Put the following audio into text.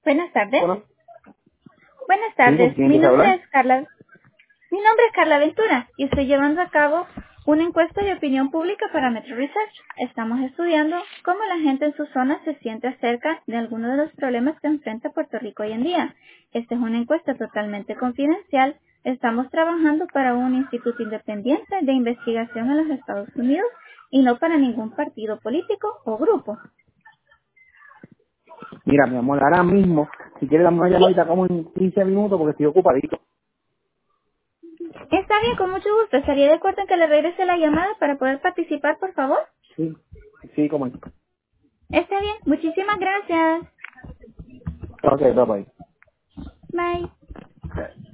Buenas tardes. Bueno, Buenas sí, ¿con tardes. quién quieres hablar? Mi nombre es Carla Ventura y estoy llevando a cabo una encuesta de opinión pública para Metro Research. Estamos estudiando cómo la gente en su zona se siente acerca de algunos de los problemas que enfrenta Puerto Rico hoy en día. Esta es una encuesta totalmente confidencial. Estamos trabajando para un instituto independiente de investigación en los Estados Unidos y no para ningún partido político o grupo. Mira, mi amor, ahora mismo, si quieres darme una ¿Sí? llamadita como en 15 minutos porque estoy ocupadito. Está bien, con mucho gusto. ¿Estaría de acuerdo en que le regrese la llamada para poder participar, por favor? Sí, sí, como en... Está bien, muchísimas gracias. Ok, bye bye. Bye. Ok.